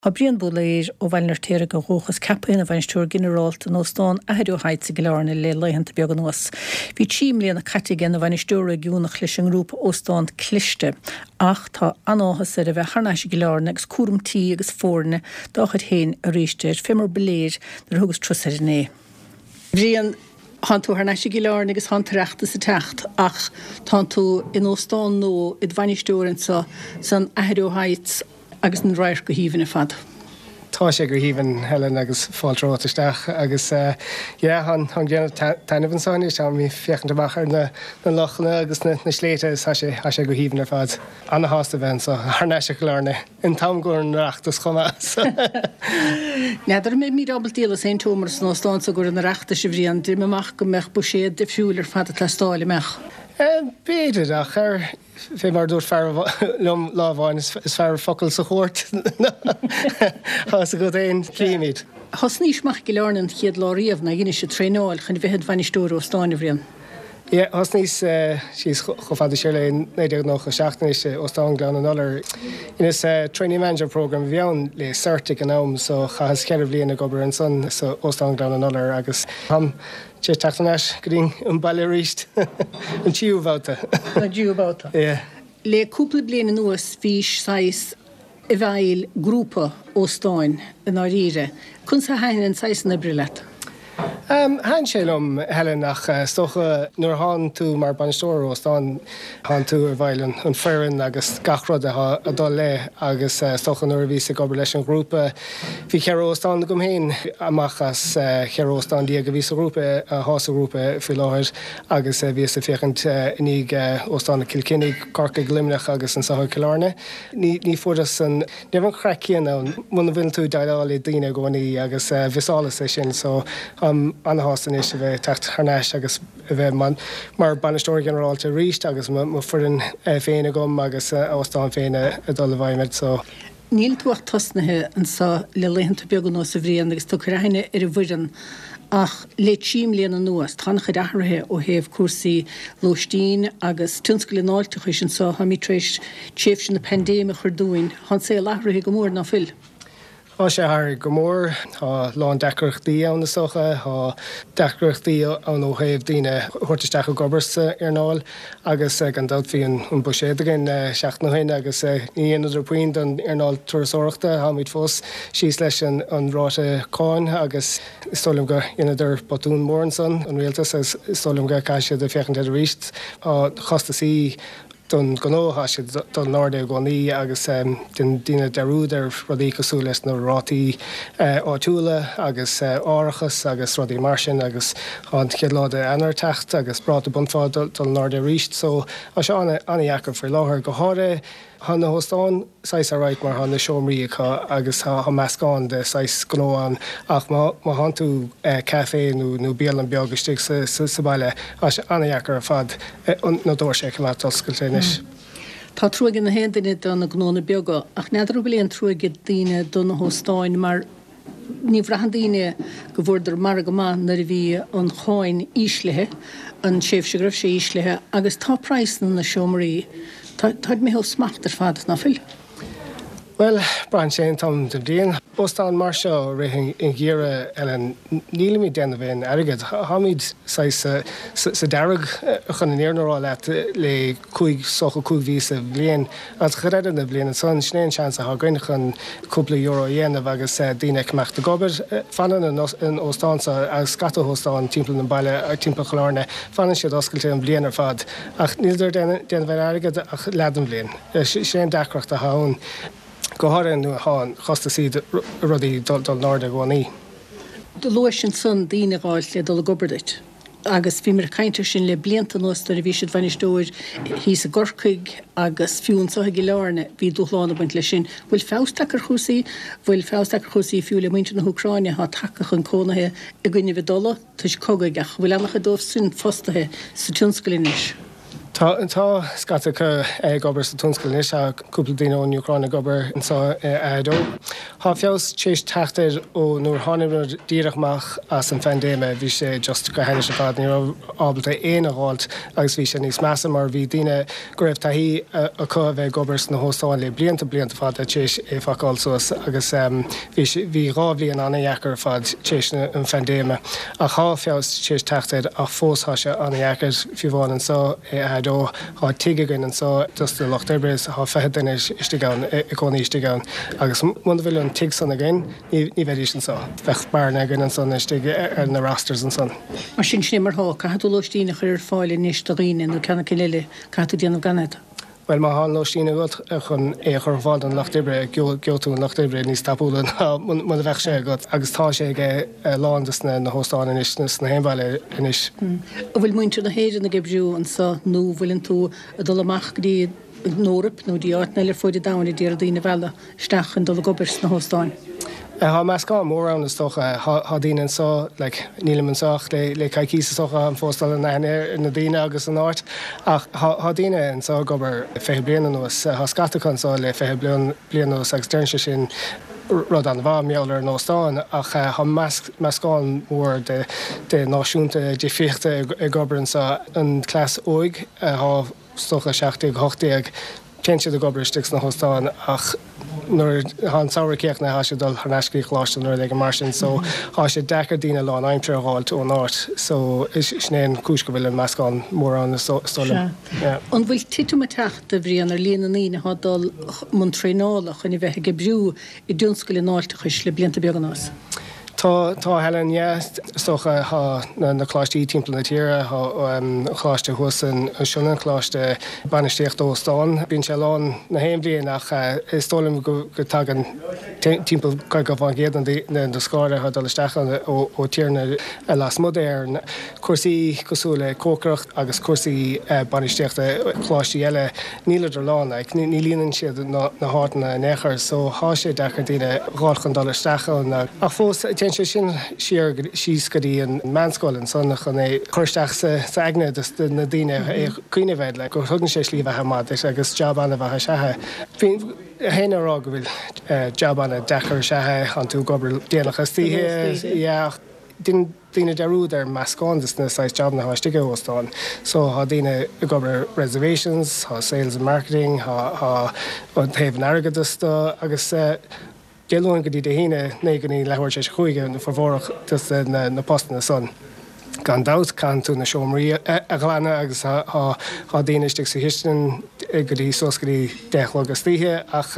Tá bríon búléir ó bhailnar téire go róchas cappaína bhainstúr generálta nó stán athúhaid sa goláirna le leihananta beag an nuas. Bhí tíimlíonna catigin a bhainistúra giúnach leis an grúp ó stán cliste, ach tá anáthas ar a bheith harnáis goláirna agus cuairmtí agus fórne dáchad héin a rísteir fémar beléir nar thugus trusar né. Bríon han tú harnáis goláirna agus han reachta sa techt, ach tá tú in ó stán nó i bhainistúrin san athúhaid agus an ráir go híhanna fad. Tá sé gur híhann Helen agus fáiltrótaisteach agus han gceanna tainmhan sáinne se mí fiochan bachar na lochanna agus na sléite sé gur híhann ar fad anna hásta bhain so harnéise go lárna in tam gur an reachtas chumá. Neidir mé mí abaltíal a St. Thomas nó stán sa gur an reachta sé bhríon dir meach go meach bu sé de fiúlar fad le stáile meach. Beidir ach fé mar dúir fear lom lábháin is fear focail sa chóirt. Has a go éon clíimiid. Has níosmach go learnan chiad láíomh na gine sé tréáil chun bheithed bhainistúr ó stáinna bhríon. Ja, has níos síos chofáda sé le néidir nó seachtanis ó stán glan an olar. Inas training manager program bheann le certic an am so chas ceir bblion a gobar an son so ó stán glan an olar agus ham sé tatanis goín an bailile ríist an tíúhváta. Na dúbáta. Le cúpla bliana nuas bhís sais i bhhail grúpa ó stáin in áíre. Chun sa hain an sais na brilet. Han sélum Helen nach stocha nuair hán tú mar banistóir ó stán hán tú ar bhail an fearan agus gachrod a dá le agus stocha nuair ví a gobar leis an grúpa. Bhí chear ó stán gom héin amachchas chear ó stán dí go ví a grúpa a hása grúpa fi láthir agus ví a féchant inig ó stán na Kilkinnig Corca glimnach agus an Saha Killarne. Ní fudas an nevan chracían an muna bhfuil tú daidála daine gcónaí agus visála sé sin so anhástan is a bheith techt harnéis agus a bheith mar banistóir generálta ríist agus mo furin féine gom agus ástán féine a dul bhaimiid so. Níl túach tosnathe an sa le leihananta beag an nuas a bhríon agus tú craithine ar a bhuian ach le tíimlíon an nuas tá chud athrathe ó héamh cuasaí Lóistín agus tunscoil náilte chuis an sa ha mí tréis tíobh sin na pandéime chur dúin han sé lethrathe go mór ná fil. Tá sé thar go mór tá lán decrochtaí anna socha tá decrochtaí an ó héamh daoine chuirtaisteach go gobarsa ar náil agus an dad bhí an buséadagin seach nahaine agus íonidir puint an ar náil tuairseoireachta haid fós síos leis an ráte cáin agus stolim go ionidir batún mór an son an réaltas stolim go caiise de fechan de ríist chastaí don gonóha sé don náde goní agus den dína derúd ar rodí cosú leis na rátaí áitiúla agus áireachas agus rodí marsin agus an chéadláde anar techt agus brata bunfá don náde ríist so a se anheachar fir láthir go háire hanna hóstáin sais a ráit mar hanna seomríí agus ha meascáin de sais gnóán ach má han tú café nó béal an beagustig sa baile a se anheachar a fad nó dóir sé má toscailtéine. Tá trúigin na hédaine donna gnóna beaga ach neidir bhfuil an trúige daine donna hóstáin mar ní bhrahan daine go bhfuidir mar go má nar bhí an cháin íslethe an séh se gribh sé íslethe agus tá praisna na seomraí. Táid mé smartar fad na fil? Well, Brian sé tam de déan. Bostán mar seo réing in ggéire an nílamí denna bhéin agad. Hamid sa deireg chun an éarnará le chuig socha cúig ví a bblion as churéidir na blion an son snéan sean a gcuine chun cúpla euro dhéanamh agus daine meach de gobar fanan an óstánsa agus scatathóstáin timppla an baile ag timppla choláne fanan siad oscailte an blian ar fad ach níidir den bhéin agad ach leadan blion. sé decrocht a hán go háirann nu háin chosta siad rudí dul náda gcónaí. Do luis sin son daine gáil le dul gobardait. Agus bhí mar caiintear sin le blianta nóstar a bhí siad bhainistúir hí a gorcaig agus fiún sa go leárne bhí dúláánna buint le sin. Bhfuil fástachar chusaí fiú le muinte na Ucráine há takeach an cónathe a gcuine bh dola tuis cogaigach bhfuil annach a dómh sin fostathe sa tionscoilínis. Tá scata chu gobar sa túnscail is a cúpla daoine ón Ucráine gobar sa dó. Tá feos tééis teachtaid ó nuair tháinig díreachmach as an fendéime bhí sé just go héine se fad ní ábalta éana gháilt agus bhí sé níos measa mar bhí duine go raibh taí a chu bheith gobar na hóstáin le blianta fad a tééis é faáil suas agus bhí rábhlíon anna dheacar fad tééis an fendéime a chá feos tééis teachtaid a fósthase anna dheacar fiúháin an sa dó há tiige gan an sa just de Lochderbres há fehedan isteán icóí isteán agus mu bhfuil an tig san agin ní bhéidir sin sa bheith barna gan an san istige ar na rasters an san. Mar sin snémar há caú lotíine chuir fáile níos do riine nó cena ciile catú déanamh ganad. Well má há nótíine go chun é chur bhád an Lochdebre geú an Lochdebre níos tapúlan mu a bheith sé go agus tá sé ládas na hóstáin is na héimhile inis. A bhfuil muinte na héidir na gebrú an sa nó bhfuiln tú a dul amach dí nórap nó dí áit neile foiide dána díar daoine bhela stechan dul gobers na hóstáin. Tá meas gá mór an is stocha há daine sá le nílamanach le caiicí socha an fóstal an na daine agus an áit ach há daine an sá gobar fé blian nuas há scatachan sá le fé blian nuas agus deirse sin rud an bhá meallar nóstáin ach há meascáin mór de náisiúnta de fiochta i gobaran sa an clás óig há stocha 60-80 Kense de gobersticks na hostáin ach nuair há saoircéach na há sé dul thneiscí chláiste nuair ag mar sin, so há sé dechar dína lá aimimtre gáilt ó náirt, so is snéan cúis go bhfuil an meascáin mór an stola. An bhfuil tiú a techt a bhríon ar líana íine há dul mun tréála chun i bheitthe ge breú i dúnscoil in áilte chuis le blianta beag an nás. Tá Helen stocha na chláistí timppla na tíre chláiste thusan siúna chláiste banistíocht óstáin. Bhín sé lán na héimblion nach istólim go tagan timppla chu go bhain géad na scáire dul istechan ó tíirna las modéirn. Cuasaí cosúla cócracht agus cuasaí banistíochta chláistí eile níleidir lán ag ní líonann siad na hána nechar, so há sé dechar daoine gáilchan dul istechan a fós sé sin siar síos go dtí an meáilin sanna chun é chuirteach sa agne na daine é cuioine bheith le go thugann sé slí bheitthe mad agus jobanna bheitthe sethe. Bhín héanará go bhfuil jobanna dechar sethe an tú gobar déanachas títhe Dine derúd ar meascánas na sais jobna há stige óstáin. So há daine gobar reservations, há sales and marketing, há taobh agadasta agus Gelóin go dtí de híine né go ní lehair sé chuige na formhórach na postan na son. Gan dat can tú na seomraí a glána agus há daanaiste sa histan go dtí sos go dtí deachhlagus títhe ach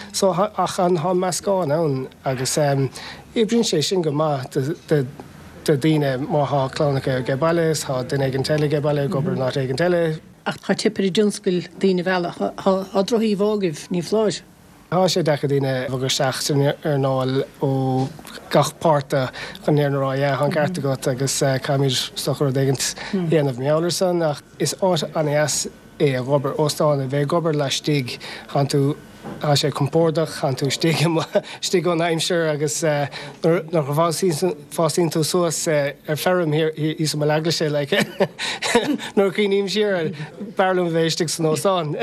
an há meascáin ann agus i brín sé sin go má de daine máth chlánacha ge bailes, há den ag an teile ge baile gobar ná ag an teile. Ach tá tipper i dúnscoil daine bhela há droí bhágah ní fláis. Há sé decha daine bhagur seachtain ar náil ó gachpáirta chun néarnará an ceartta go agus caiimiid stochar dagant dhéanamh meallar san ach is áit anas é a gobar óstáin a bheith gobar leis stig chan tú há sé compórdach chan tú stig an aimimseir agus nach go fásín tú suas ar ferrum í sa leagla sé le nó cíníim siar barlum bhéistigh san óstáin.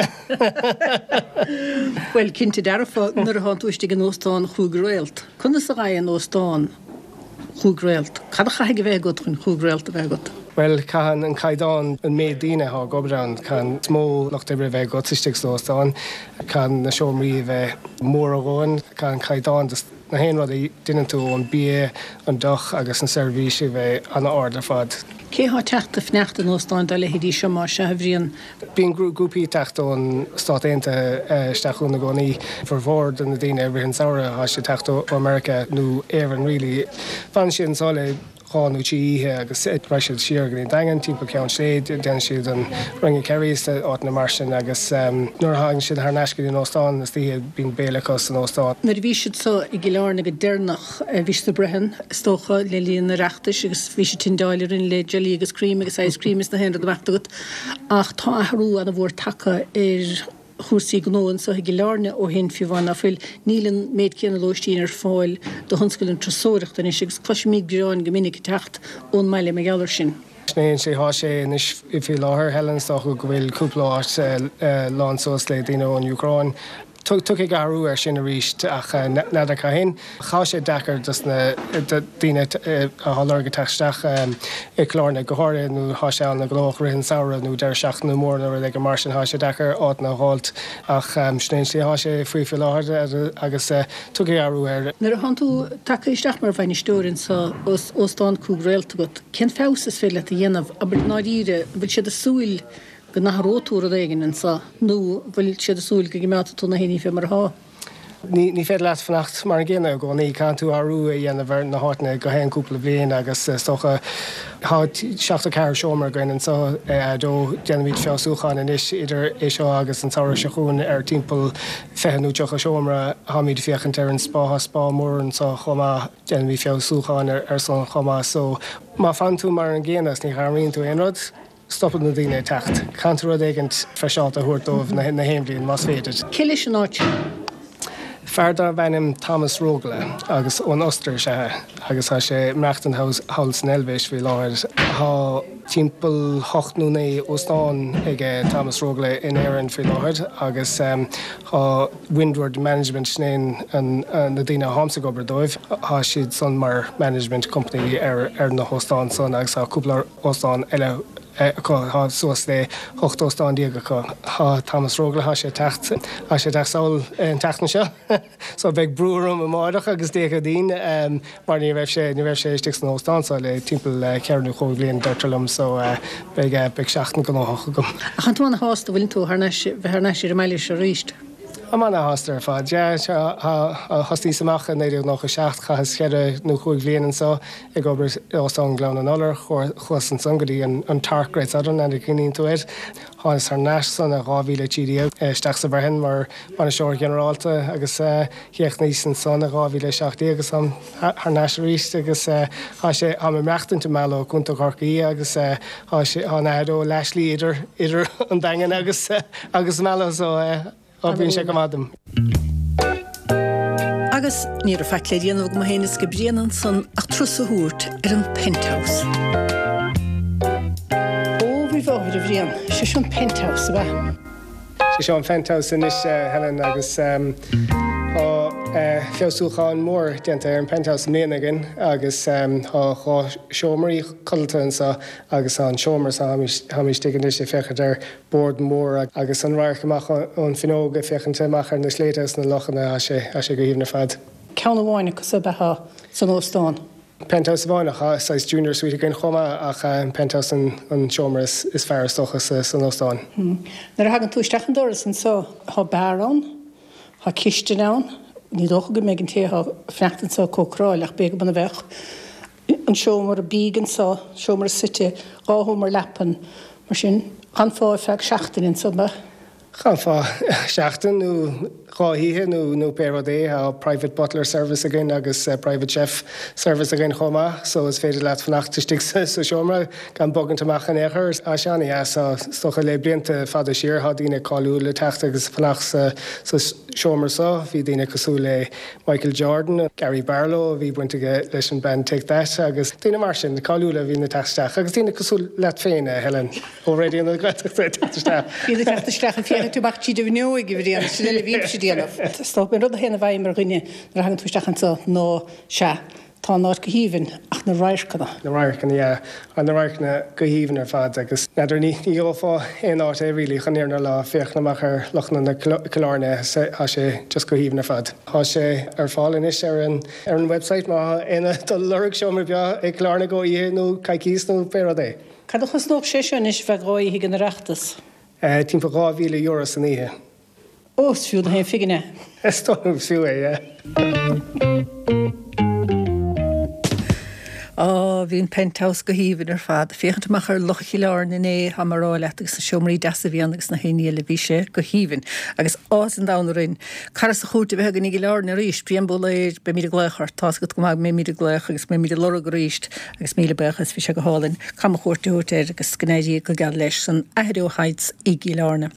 Well, cinnte dearfa nar a háúiste an óstáin chuúgréilt. Chuna sa ra an óstáin chuúgréilt. Cad a chaige bheith go chun chuúgréilt a bheith go? Well, can an caiidán an méid daine há gobrán can smó nach debre bheith go tuisteach óstáin, can na seomraí bheith mór a gháin, can caiidán na héanrad duine tú an bí an doch agus an servíisi bheith an áda fad. Cé há teachta fneachta an óstáin do le hidí se mar se bhríon? Bíon grúpaí teachta státéanta steachún na gcónaí forhór na daine bhíonn saoire há sé teachta ó America nó éan rilí fan sin sála cháú tííthe agus breisiid siar gan dagan timp ceann séad den siad an ringe ceirís áit na mar sin agus nuair haing siad th neisci in óstáin is títhe bín béalachas an óstáin. Nar bhí siad sa i gceilárna go dearnach bhís brehan stócha le líon na reachtas agus bhí sé tindáilerin le jelly agus cream agus ice cream is na hen bheachtagat ach tá athhrú an a bhór tacha chusaí gnóin sa gilárne ó hen fiúhhain a fuil nílan méid céanna lóistíín ar fáil do thunscoil an trasóireachta is agus cloisi mí breáin go minic techt ón meile me geallar sin. Snéonn sé há sé inis I fi láthir Helen so go bhfuil cúpla áit lán sós le daoine ón Ucrain. Tug ag garú sin a ríist ach nada caihín. Chá sé dechar dus na daoine a hallar go teisteach I chlárna gohair nó há sé na glách rinn saora nó deir seach nó mór nó ag mar sin há sé dechar áit na háilt ach snéonn sé há sé faoi fi láthir agus tug ag garú ar. Nar a hanú take isteach mar bhaine stúrin sa óstáin cúg réalta go. Cén fásas fé le a dhéanamh aber náíre bhil siad a súil go nachrótúra éigen an sa nó bhfuil siad a súil go gimata tú na héí fé mar há. Ní fé leat fannacht mar ggéine go ní can tú arú a dhéanamh na hána go hen cúpla bblion agus socha seachta ceir seomar goin an sa dó déanamhíd feosúchan inis idir é seo agus an saoir seún ar timppel fehanú teocha seomra haíd fiochan ar an spá mór an sa chomá déanamhí feosúchan ar san chomá so má fan tú mar an ggéanas ní chaíonn tú éonrad. Stoppen na daine techt. Cantar éigent feisiálta thuirtómh na héimblíonn más féidir. Ciile sin áit? Feardar bhenim Thomas Rógla agus ón Oster se agus há sé mreachtan háils an Elvis bhí láir há timppel 8 óstáin ag Thomas Rógla in éan fé láir agus há Windward Management snéin na daine hámsa gobar dóibh há siad son mar management company ar na hóstáin son agus há cúpla óstáin eile há suas le 8 óstáin díaga há Thomas Rógla há sé techt sáil an teachna seo so bheith brúrum a máireach agus décha dín mar ní bheith sé istigh an óstáin le timppel cearnú chomh blion deirtlam so beag seachna go nácha gom. A chuúna hásta bhfuiln tú bheithneisi ar meile se ríist. Amana hástar fad, hostí samach an éidir nach a seach chas chead nó chuig bblion so ag obair óstáin glán an olar chus an sangadí an targréid adan an cinnín tú éid. Hánas ar neis san a gáhíle tíí steach sa bharhin mar an seoir generalta agus hiocht níos an san a gáhíle seachtaí agus an th neis ríist agus há sé ha meachtain tú meó chunta chorcaí agus há nédó leislí idir an dagan agus meó so bhíonn sé go bhadam. Agus níor a feiclé dhéanamh go héananas go bríanaan san ach trus a thuairt ar an penthouse. Bhí bháir a bhríon, sé sean penthouse a bheith. Sé seán penthouse inis Helen agus feosúcháin mór déanta ar an penthouse méanagan agus há seomarí cultan agus an seomar sa hamis tegan sé fechad ar board mór agus an rair goach an finóga fechanta amach ar na sléitas na lochanna a sé go híomna fad. Ceanna bháinna cos a betha san óstáin. Penthouse bháinach sais junior suite gin chuma ach penthouse an seomar is fear stochas san óstáin. Nar a hagan tú stechan doras an so há bearán, há cisteanán, ní dócha go méid an tétha fneachtain sa cócráileach bé go banna bheith. An seomar a bígan sa seomar a site áthúmar lepan mar sin anfá feag seachtain sa bheith. Chanfá seachtain nó ráhíthe nó PRD a private butler service again agus private chef service again chomá, so is féidir leat fanachtastig sa seomra gan bogan amach an éair a seanna stocha le blianta fada siar há dína cáú le teachta agus fanach sa seomar sa, hí dína cosú le Michael Jordan, Gary Barlow, hí buinte leis an band Take That agus dína mar sin cáú le hí na teisteach agus dína cosú leat féine Helen óréí an teachteach. Bhí teachteach an féine tú bach tíidir bhneoig go bhríon sin le bhí sé déanamh. Stop rud a héna bhaim mar rinne nar hagan túisteach an nó se. Tá náir go híhann ach na ráircanna. Na ráircanna, an na ráircanna go híhann ar fad agus nadidir ní ófá éon áit é rilí chanéarna le féochnamach ar lochna na colárne há sé just go híhann ar fad. Há sé ar fáil inis ar an website má éana do lurg seomar bea ag colárna go nó caicís nó PRD. Cadachas nóg sé sin is bheith gáí higan reachtas? Timp €2,000 san ihe. Os fiú na hé figanne? Stom fiú é. Bhín penthouse go híhann ar fad. Féchantamach ar locha leáin in é ha marrá letas sa seomraí deasa bhí agus na héine le bhí sé go híhann. Agus ás an dánarin, caras a chuúta bheit gan í leáin a ríist, bíon be mí gléchart, tás go mag mé mí gléch agus mé mí lora go ríist agus míle bechas bhí se go hálinn, Cam chuirta útéir agus gnéidí go gal leis san ahrú heights i Gílearna.